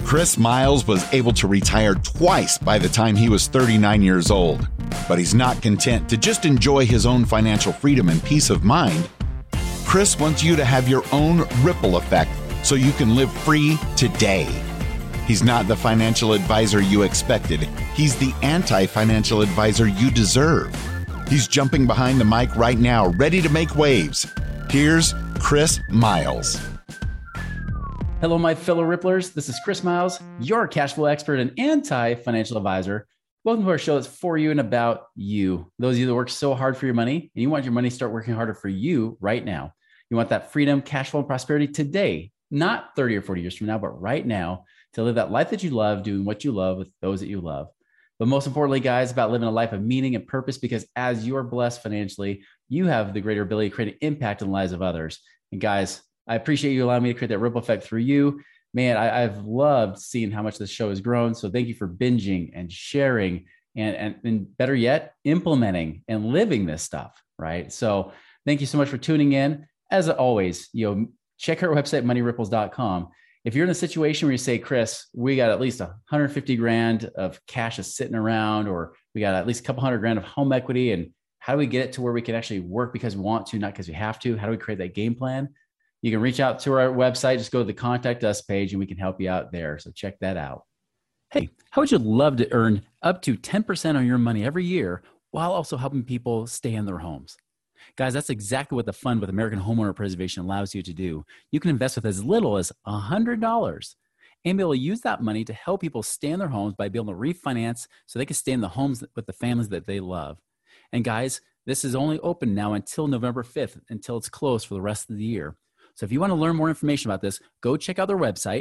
Chris Miles was able to retire twice by the time he was 39 years old, but he's not content to just enjoy his own financial freedom and peace of mind. Chris wants you to have your own ripple effect so you can live free today. He's not the financial advisor you expected. He's the anti-financial advisor you deserve. He's jumping behind the mic right now, ready to make waves. Here's Chris Miles. Hello, my fellow Ripplers. This is Chris Miles, your cash flow expert and anti-financial advisor. Welcome to our show that's for you and about you. Those of you that work so hard for your money and you want your money to start working harder for you right now. You want that freedom, cash flow, and prosperity today, not 30 or 40 years from now, but right now to live that life that you love, doing what you love with those that you love. But most importantly, guys, about living a life of meaning and purpose, because as you are blessed financially, you have the greater ability to create an impact in the lives of others. And guys, I appreciate you allowing me to create that ripple effect through you. Man, I've loved seeing how much this show has grown. So thank you for binging and sharing and better yet, implementing and living this stuff, right? So thank you so much for tuning in. As always, check our website, moneyripples.com. If you're in a situation where you say, Chris, we got at least 150 grand of cash is sitting around, or we got at least a couple $100,000 of home equity, and how do we get it to where we can actually work because we want to, not because we have to? How do we create that game plan? You can reach out to our website. Just go to the Contact Us page and we can help you out there. So check that out. Hey, how would you love to earn up to 10% on your money every year while also helping people stay in their homes? Guys, that's exactly what the fund with American Homeowner Preservation allows you to do. You can invest with as little as $100 and be able to use that money to help people stay in their homes by being able to refinance so they can stay in the homes with the families that they love. And guys, this is only open now until November 5th, until it's closed for the rest of the year. So if you want to learn more information about this, go check out their website,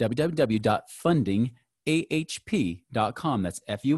www.fundingahp.com. That's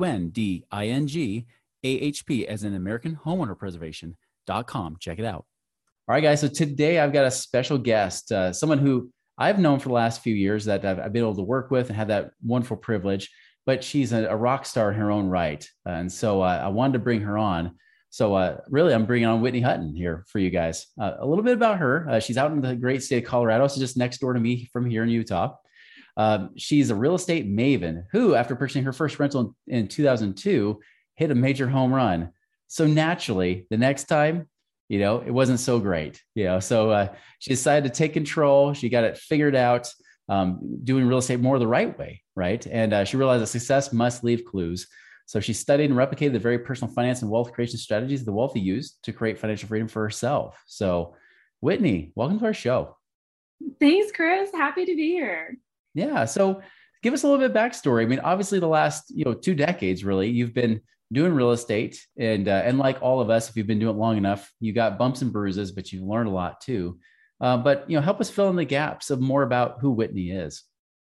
FUNDING AHP as in American Homeowner Preservation.com. Check it out. All right, guys. So today I've got a special guest, someone who I've known for the last few years that I've been able to work with and have that wonderful privilege, but she's a rock star in her own right. And so I wanted to bring her on. So really, I'm bringing on Whitney Hutton here for you guys. A little bit about her. She's out in the great state of Colorado, so just next door to me from here in Utah. She's a real estate maven who, after purchasing her first rental in 2002, hit a major home run. So naturally, the next time, it wasn't so great. So she decided to take control. She got it figured out, doing real estate more the right way, right? And she realized that success must leave clues. So she studied and replicated the very personal finance and wealth creation strategies the wealthy used to create financial freedom for herself. So Whitney, welcome to our show. Thanks, Chris. Happy to be here. Yeah. So give us a little bit of backstory. I mean, obviously the last, 2 decades, really, you've been doing real estate and like all of us, if you've been doing it long enough, you got bumps and bruises, but you've learned a lot too. But help us fill in the gaps of more about who Whitney is.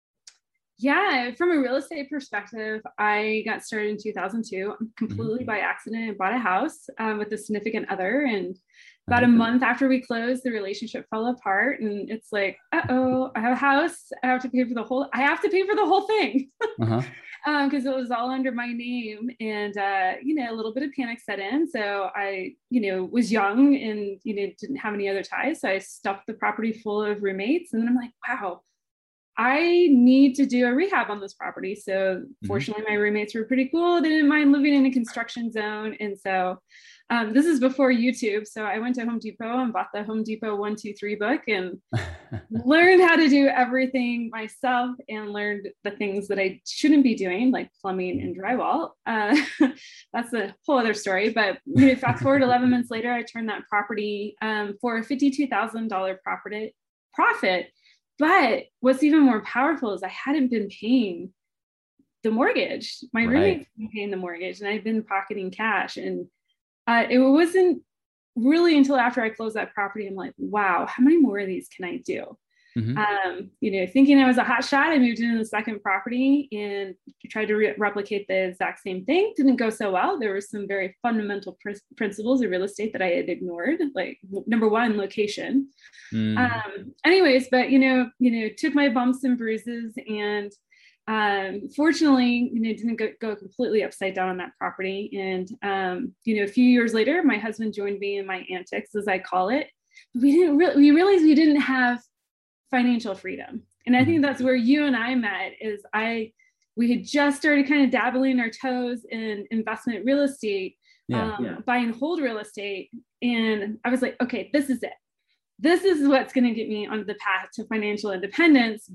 Yeah, from a real estate perspective, I got started in 2002 completely by accident. I bought a house with a significant other, and about a month after we closed, the relationship fell apart. And it's like, I have a house. I have to pay for the whole thing because it was all under my name. And a little bit of panic set in. So I was young and didn't have any other ties. So I stuffed the property full of roommates, and then I'm like, wow, I need to do a rehab on this property. So fortunately, my roommates were pretty cool. They didn't mind living in a construction zone. And so this is before YouTube. So I went to Home Depot and bought the Home Depot 1, 2, 3 book and learned how to do everything myself and learned the things that I shouldn't be doing, like plumbing and drywall. That's a whole other story. But fast forward 11 months later, I turned that property for a $52,000 profit. But what's even more powerful is I hadn't been paying the mortgage. My roommate's been paying the mortgage, and I've been pocketing cash. And it wasn't really until after I closed that property, I'm like, wow, how many more of these can I do? Thinking I was a hot shot, I moved into the second property and tried to replicate the exact same thing. Didn't go so well. There were some very fundamental principles of real estate that I had ignored, like number one, location. Anyways, but took my bumps and bruises, and fortunately, didn't go completely upside down on that property. And a few years later, my husband joined me in my antics, as I call it. We realized we didn't have financial freedom. And I think that's where you and I met. We had just started kind of dabbling our toes in investment real estate, buy and hold real estate. And I was like, okay, this is it. This is what's going to get me on the path to financial independence.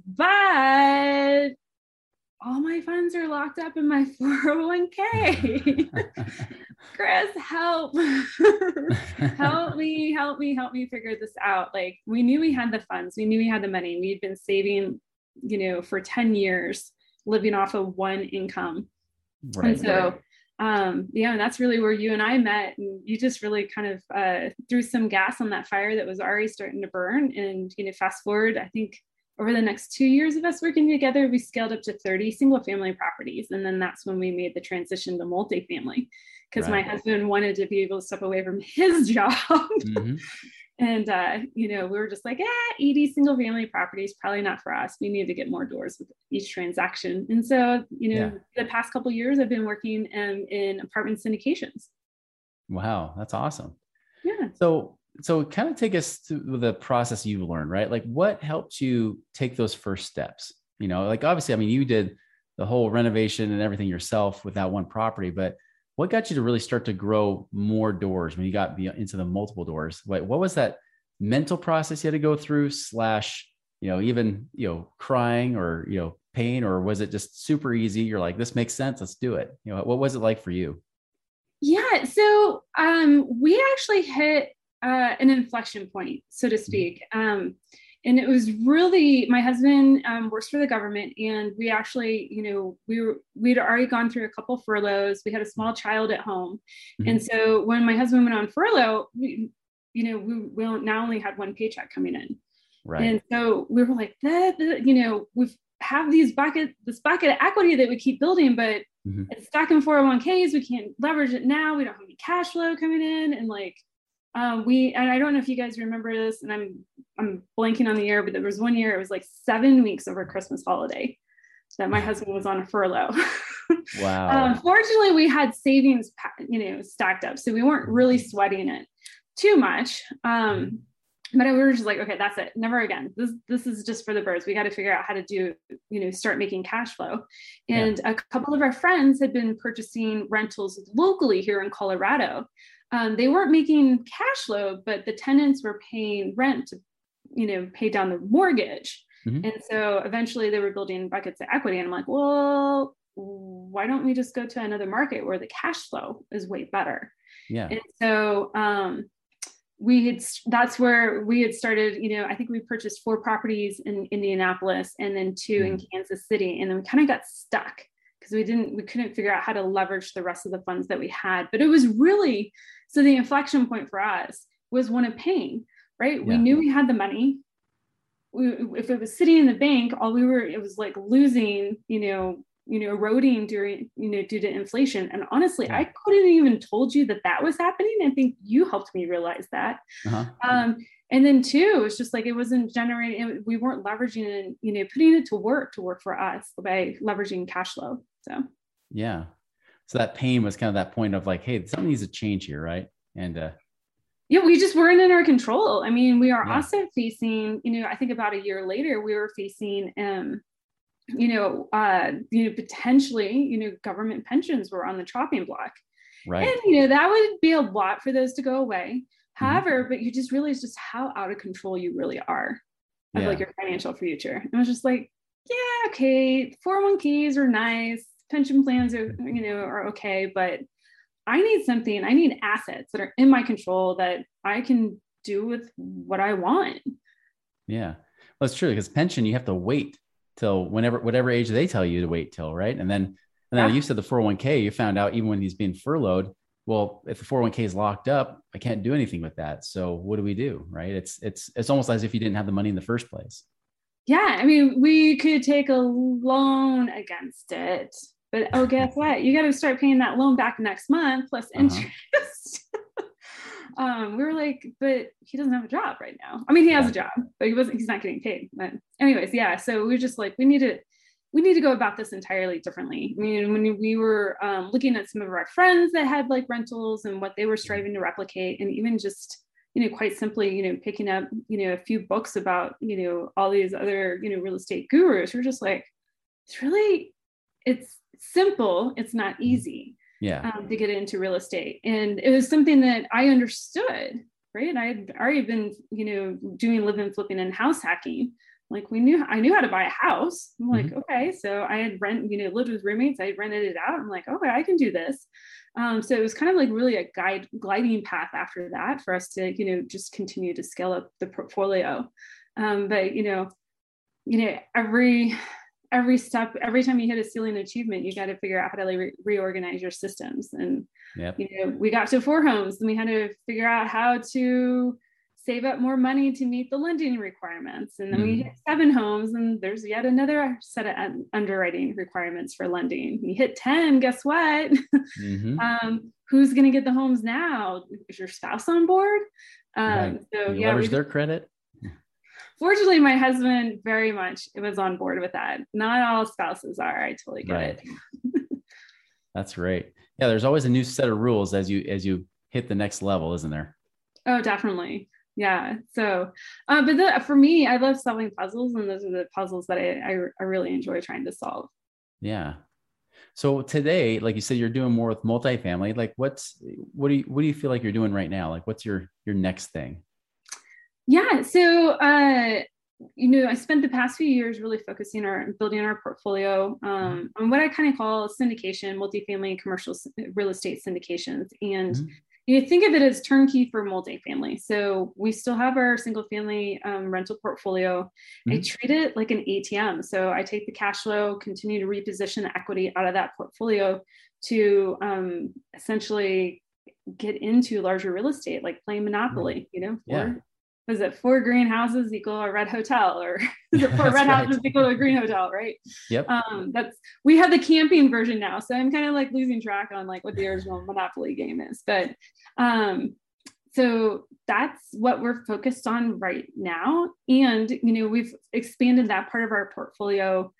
But all my funds are locked up in my 401k. Chris, help. help me figure this out. Like, we knew we had the funds, we knew we had the money. We had been saving, for 10 years, living off of one income. Right. And so, and that's really where you and I met. And you just really kind of threw some gas on that fire that was already starting to burn. And, fast forward, I think over the next 2 years of us working together, we scaled up to 30 single family properties. And then that's when we made the transition to multifamily, because my husband wanted to be able to step away from his job. Mm-hmm. And, we were just like, 80 single family properties, probably not for us. We need to get more doors with each transaction. And so, the past couple of years, I've been working in apartment syndications. Wow. That's awesome. Yeah. So kind of take us through the process you've learned, right? Like, what helped you take those first steps? Like, obviously, I mean, you did the whole renovation and everything yourself with that one property, but what got you to really start to grow more doors when you got into the multiple doors? What was that mental process you had to go through / even, crying or, pain, or was it just super easy? You're like, this makes sense. Let's do it. What was it like for you? Yeah. So, we actually hit an inflection point, so to speak. And it was really, my husband works for the government, and we actually, we'd already gone through a couple furloughs. We had a small child at home. Mm-hmm. And so when my husband went on furlough, we now only had one paycheck coming in. Right. And so we were like, we have this bucket of equity that we keep building, but it's stuck in 401ks. We can't leverage it now. We don't have any cash flow coming in. And like, and I don't know if you guys remember this, and I'm blanking on the year, but there was one year, it was like 7 weeks over Christmas holiday that my husband was on a furlough. Wow. Fortunately, we had savings, stacked up, so we weren't really sweating it too much. But we were just like, okay, that's it. Never again. This is just for the birds. We got to figure out how to do, start making cash flow. And a couple of our friends had been purchasing rentals locally here in Colorado. They weren't making cash flow, but the tenants were paying rent to, pay down the mortgage. Mm-hmm. And so eventually they were building buckets of equity. And I'm like, well, why don't we just go to another market where the cash flow is way better? Yeah. And so, that's where we had started, I think we purchased 4 properties in Indianapolis and then 2 in Kansas City. And then we kind of got stuck because we couldn't figure out how to leverage the rest of the funds that we had. But it was really, so the inflection point for us was one of pain, right? Yeah. We knew we had the money. If it was sitting in the bank, it was like losing, eroding during, due to inflation. And honestly, I couldn't even told you that was happening. I think you helped me realize that. Uh-huh. And then 2, it's just like, it wasn't generating, we weren't leveraging it, putting it to work for us by leveraging cash flow. So, yeah. So that pain was kind of that point of like, hey, something needs to change here. Right. And, we just weren't in our control. I mean, we are also facing, I think about a year later, we were facing, potentially, government pensions were on the chopping block. Right. And, that would be a lot for those to go away. However, but you just realize just how out of control you really are of like your financial future. And I was just like, yeah, okay. 401ks are nice. Pension plans are, are okay, but I need assets that are in my control that I can do with what I want. Yeah. Well, it's true, because pension, you have to wait till whatever age they tell you to wait till, right? And then you said the 401k, you found out even when he's being furloughed, well, if the 401k is locked up, I can't do anything with that. So what do we do? Right. It's almost as if you didn't have the money in the first place. Yeah. I mean, we could take a loan against it, but guess what? You got to start paying that loan back next month plus interest. We were like, but he doesn't have a job right now. I mean, he has a job, but he's not getting paid. But anyways, yeah. So we were just like, we need to go about this entirely differently. I mean, when we were looking at some of our friends that had like rentals and what they were striving to replicate, and even just, quite simply, picking up, a few books about, all these other, real estate gurus. We're just like, it's simple. It's not easy to get into real estate. And it was something that I understood, right? I had already been, doing live-in flipping and house hacking. Like I knew how to buy a house. I'm like, okay. So I had lived with roommates. I rented it out. I'm like, okay, I can do this. So it was kind of like really a gliding path after that for us to, just continue to scale up the portfolio. But, every step, every time you hit a ceiling achievement, you got to figure out how to reorganize your systems. And, we got to 4 homes, then we had to figure out how to save up more money to meet the lending requirements. And then we hit 7 homes, and there's yet another set of underwriting requirements for lending. We hit 10, guess what? Who's going to get the homes now? Is your spouse on board? So leverage their credit. Fortunately, my husband very much was on board with that. Not all spouses are. I totally get it. That's great. Yeah, there's always a new set of rules as you hit the next level, isn't there? Oh, definitely. Yeah. So, but for me, I love solving puzzles, and those are the puzzles that I really enjoy trying to solve. Yeah. So today, like you said, you're doing more with multifamily. Like what do you feel like you're doing right now? Like what's your next thing? Yeah. So, I spent the past few years really focusing on building our portfolio on what I kind of call syndication, multifamily commercial real estate syndications. And you think of it as turnkey for multifamily. So we still have our single family rental portfolio. I treat it like an ATM. So I take the cash flow, continue to reposition the equity out of that portfolio to essentially get into larger real estate, like playing Monopoly, Was it 4 green houses equal a red hotel, or is it 4 red houses equal to a green hotel? Right. Yep. We have the camping version now. So I'm kind of like losing track on like what the original Monopoly game is, but so that's what we're focused on right now. And, we've expanded that part of our portfolio,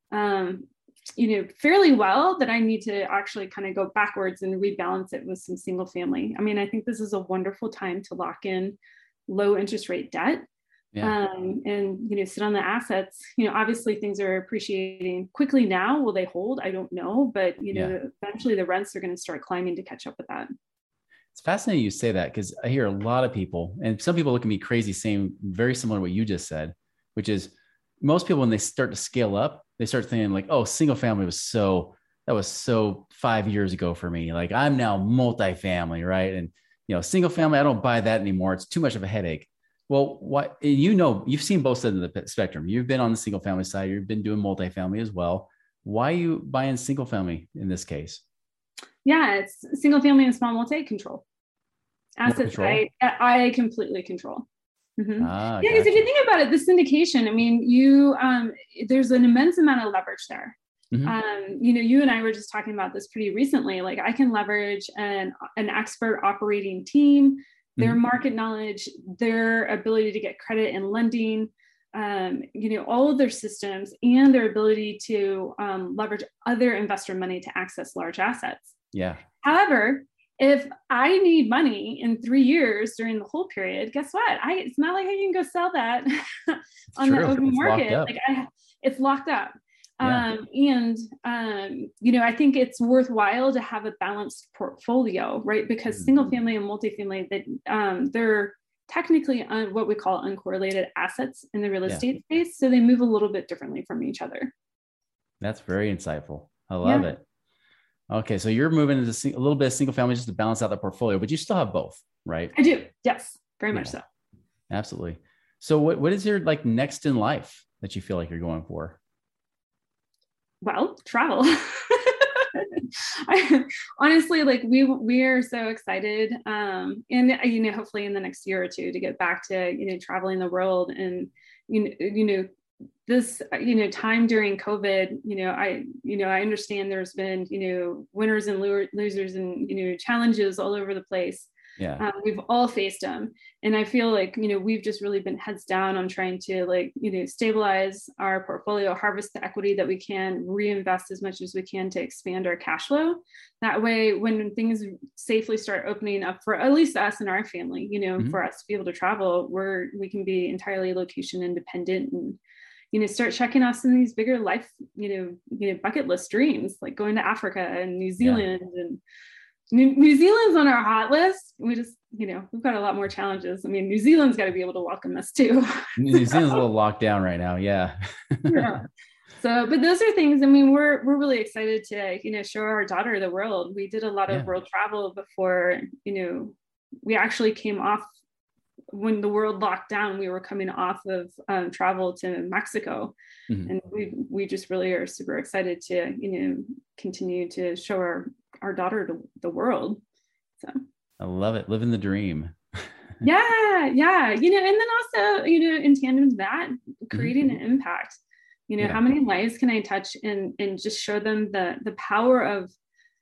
fairly well, that I need to actually kind of go backwards and rebalance it with some single family. I mean, I think this is a wonderful time to lock in low interest rate debt and sit on the assets. Obviously things are appreciating quickly now. Will they hold? I don't know, but eventually the rents are going to start climbing to catch up with that. It's fascinating you say that, because I hear a lot of people, and some people look at me crazy saying very similar to what you just said, which is most people, when they start to scale up, they start thinking like, oh, single family was so 5 years ago for me. Like I'm now multifamily, right? And single family, I don't buy that anymore. It's too much of a headache. Well, you've seen both sides of the spectrum. You've been on the single family side. You've been doing multifamily as well. Why are you buying single family in this case? Yeah, it's single family and small multi control. Assets I completely control. Because if you think about it, the syndication, I mean, there's an immense amount of leverage there. You and I were just talking about this pretty recently. Like I can leverage an expert operating team, their market knowledge, their ability to get credit and lending, all of their systems, and their ability to leverage other investor money to access large assets. Yeah. However, if I need money in 3 years during the whole period, guess what? It's not like I can go sell that on the open market. It's locked up. Yeah. I think it's worthwhile to have a balanced portfolio, right? Because single family and multifamily, they're technically what we call uncorrelated assets in the real estate space. So they move a little bit differently from each other. That's very insightful. I love it. Okay. So you're moving into a little bit of single family just to balance out the portfolio, but you still have both, right? I do. Yes, very much so. Absolutely. So what is your like next in life that you feel like you're going for? Well, travel. Honestly, like we are so excited, and hopefully in the next year or two to get back to traveling the world. And this time during COVID, I understand there's been winners and losers and challenges all over the place. We've all faced them. And I feel like, we've just really been heads down on trying to stabilize our portfolio, harvest the equity that we can, reinvest as much as we can to expand our cash flow. That way, when things safely start opening up for at least us and our family, for us to be able to travel, we can be entirely location independent and, start checking off some of these bigger life, bucket list dreams, like going to Africa and New Zealand and New Zealand's on our hot list. We just, we've got a lot more challenges. I mean, New Zealand's got to be able to welcome us too. New Zealand's a little locked down right now. Yeah. Yeah. So, but those are things, we're really excited to, show our daughter the world. We did a lot of world travel before, we actually came off when the world locked down. We were coming off of travel to Mexico. And we just really are super excited to, continue to show our daughter the world. So I love it. Living the dream. Yeah. And then also, in tandem to that, creating an impact, how many lives can I touch and just show them the power of,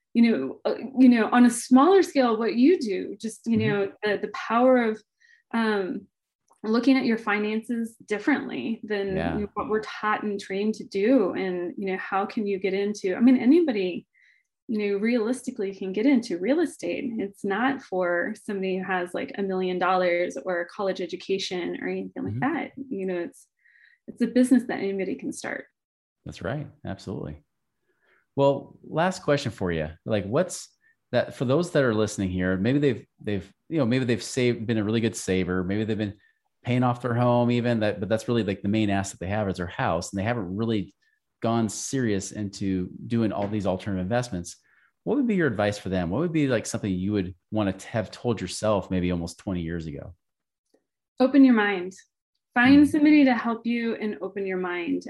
on a smaller scale, what you do, just, the power of looking at your finances differently than what we're taught and trained to do. And, how can you get into, anybody, realistically can get into real estate. It's not for somebody who has like $1 million or a college education or anything like that. It's a business that anybody can start. That's right. Absolutely. Well, last question for you. Like, what's that for those that are listening here? Maybe they've saved, been a really good saver. Maybe they've been paying off their home but that's really like the main asset they have is their house. And they haven't really gone serious into doing all these alternative investments. What would be your advice for them? What would be like something you would want to have told yourself maybe almost 20 years ago? Open your mind. Find somebody to help you and open your mind.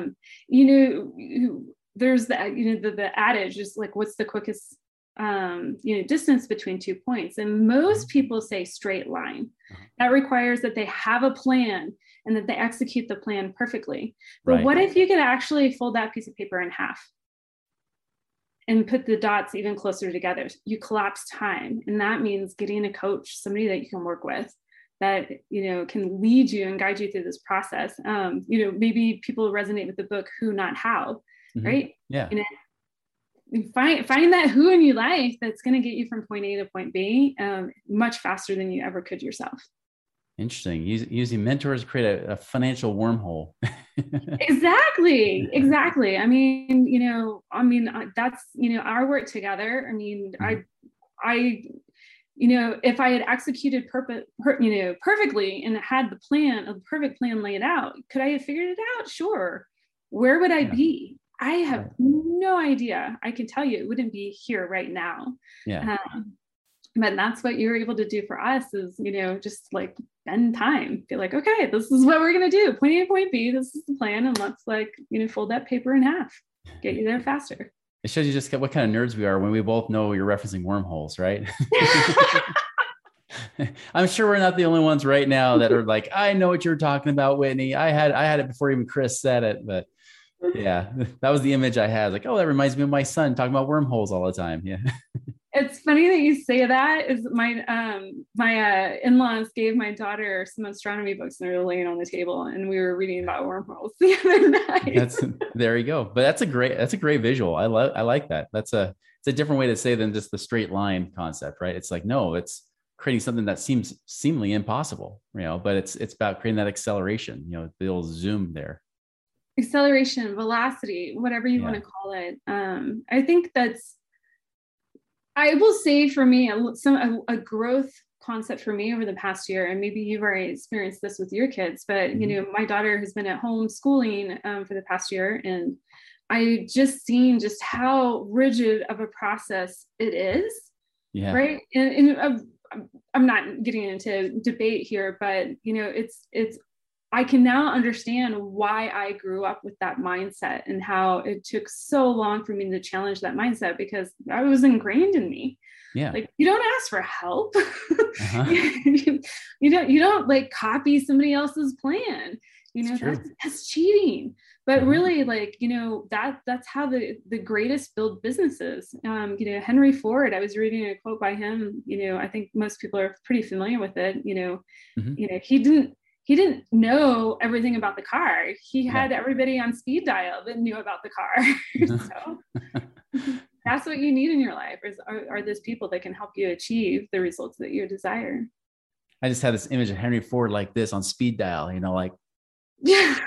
There's the adage is like, what's the quickest distance between 2 points? And most people say straight line. That requires that they have a plan and that they execute the plan perfectly. But what if you could actually fold that piece of paper in half and put the dots even closer together? You collapse time. And that means getting a coach, somebody that you can work with that, can lead you and guide you through this process. Maybe people resonate with the book, Who Not How, right? Yeah. Find that who in your life that's going to get you from point A to point B much faster than you ever could yourself. Interesting. Using mentors to create a financial wormhole. Exactly. That's, our work together. If I had executed perfectly and had the perfect plan laid out, could I have figured it out? Sure. Where would I be? I have no idea. I can tell you it wouldn't be here right now. Yeah. But that's what you're able to do for us is, just like spend time, be like, okay, this is what we're going to do. Point A to point B, this is the plan. And let's fold that paper in half, get you there faster. It shows you just what kind of nerds we are when we both know you're referencing wormholes, right? I'm sure we're not the only ones right now that are like, I know what you're talking about, Whitney. I had it before even Chris said it, but yeah, that was the image I had. Like, oh, that reminds me of my son talking about wormholes all the time. Yeah. It's funny that you say that. Is my in-laws gave my daughter some astronomy books and they were laying on the table and we were reading about wormholes the other night. There you go. But that's a great visual. I like that. It's a different way to say than just the straight line concept, right? It's like, no, it's creating something that seems seemingly impossible, but it's about creating that acceleration, the old zoom there. Acceleration, velocity, whatever you want to call it. I think I will say for me, a growth concept for me over the past year, and maybe you've already experienced this with your kids, but my daughter has been at home schooling for the past year, and I just seen just how rigid of a process it is. Yeah. Right. And I'm not getting into debate here, but it's I can now understand why I grew up with that mindset and how it took so long for me to challenge that mindset because I was ingrained in me. Yeah. Like you don't ask for help. you don't like copy somebody else's plan. That's cheating. But really, like, that's how the greatest build businesses. Henry Ford, I was reading a quote by him, I think most people are pretty familiar with it. He didn't know everything about the car. He had everybody on speed dial that knew about the car. So that's what you need in your life are those people that can help you achieve the results that you desire. I just had this image of Henry Ford like this on speed dial, like. Yeah.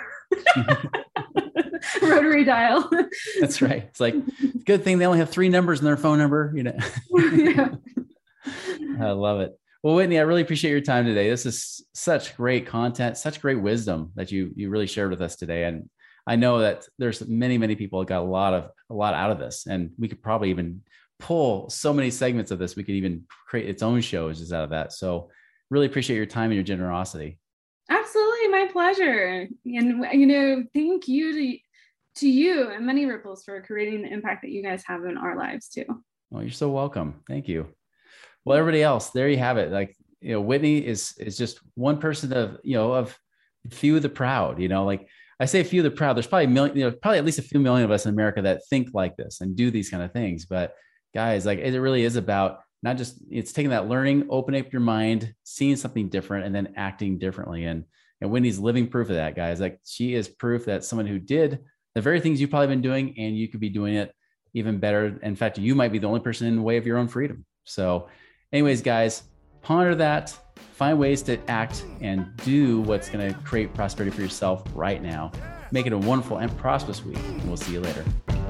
Rotary dial. That's right. It's like, good thing they only have 3 numbers in their phone number, Yeah. I love it. Well, Whitney, I really appreciate your time today. This is such great content, such great wisdom that you really shared with us today. And I know that there's many, many people that got a lot out of this, and we could probably even pull so many segments of this. We could even create its own shows just out of that. So really appreciate your time and your generosity. Absolutely. My pleasure. And, thank you to you and Money Ripples for creating the impact that you guys have in our lives too. Well, you're so welcome. Thank you. Well, everybody else, there you have it. Like, Whitney is just one person of few of the proud, like I say few of the proud, there's probably a million, probably at least a few million of us in America that think like this and do these kind of things. But guys, like, it really is about not just, it's taking that learning, opening up your mind, seeing something different, and then acting differently. And Whitney's living proof of that, guys. Like, she is proof that someone who did the very things you've probably been doing, and you could be doing it even better. In fact, you might be the only person in the way of your own freedom. So anyways, guys, ponder that, find ways to act and do what's going to create prosperity for yourself right now. Make it a wonderful and prosperous week, and we'll see you later.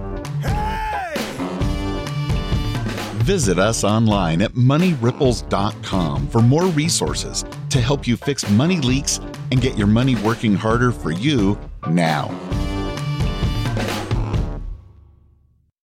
Visit us online at moneyripples.com for more resources to help you fix money leaks and get your money working harder for you now.